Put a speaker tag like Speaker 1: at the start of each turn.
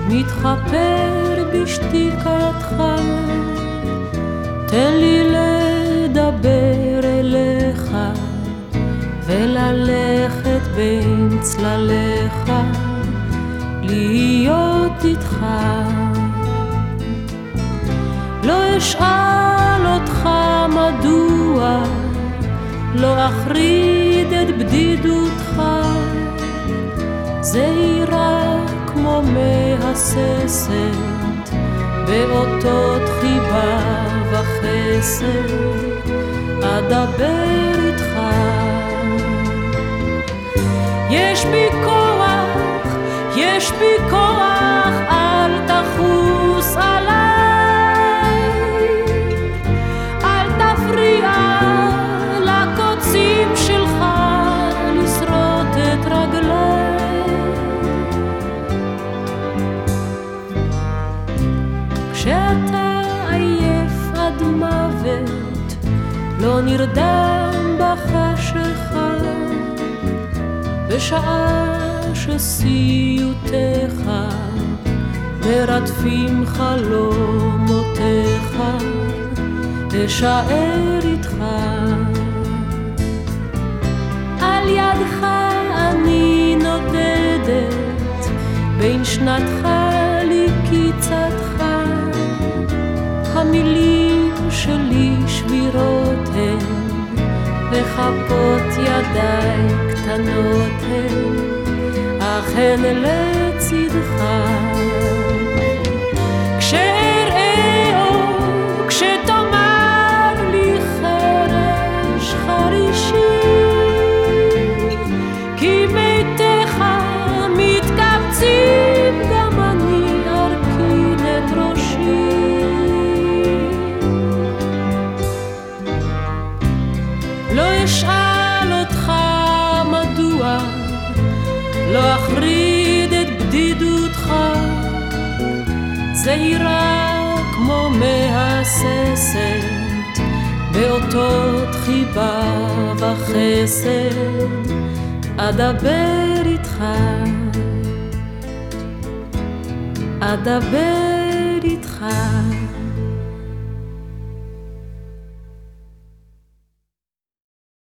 Speaker 1: מתחפר בשתיקתך, תן לי לדבר אליך וללכת בין צלליך, להיות איתך. לא אשאל אותך מדוע, לא אחריד את בדידותך, זהירה כמו מהססת באותות חיבה וחסד, אדבר איתך. יש בי כוח, יש בי כוח, אל תחוס עליי, אל תפריע לקוצים שלך לשרוט את רגליי. כשאתה עייף עד מוות, לא נרדם בחשכה, בשעה שסיוטיך מרדפים חלומותיך, אשאר איתך. על ידך אני נודדת, בין שנתך לקיצתך, המילים שלי שבירות הן, וכפות ידיי קטנות הן, אך הן לצדך. כשאראה אור, כשתאמר לי חרש חרישי, כי ביתך מתקבצים, גם אני ארכין את ראשי. לא אשאל אותך מדוע, לא אחריד את בדידותך, זהירה כמו מהססת באותות חיבה וחסד, אדבר איתך, אדבר איתך.